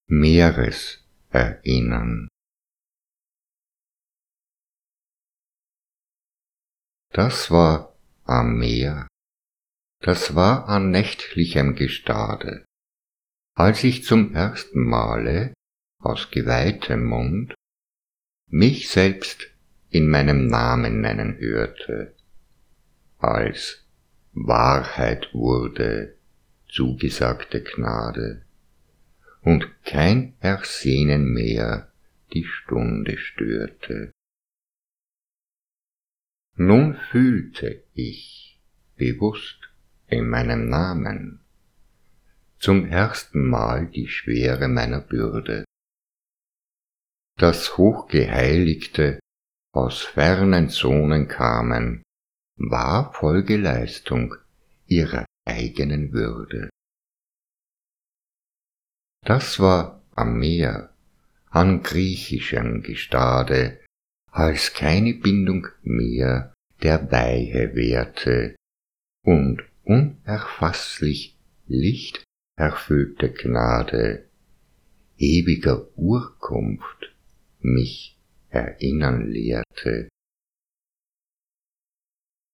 Meeres erinnern. Das war am Meer, das war an nächtlichem Gestade, als ich zum ersten Male aus geweihtem Mund mich selbst in meinem Namen nennen hörte, als Wahrheit wurde zugesagte Gnade und kein Ersehnen mehr die Stunde störte. Nun fühlte ich, bewusst in meinem Namen, zum ersten Mal die Schwere meiner Bürde. Das Hochgeheiligte aus fernen Zonen kamen, war Folgeleistung ihrer eigenen Würde. Das war am Meer, an griechischem Gestade, als keine Bindung mehr der Weihe währte und unerfasslich lichterfüllte Gnade ewiger Urkunft mich erinnern lehrte.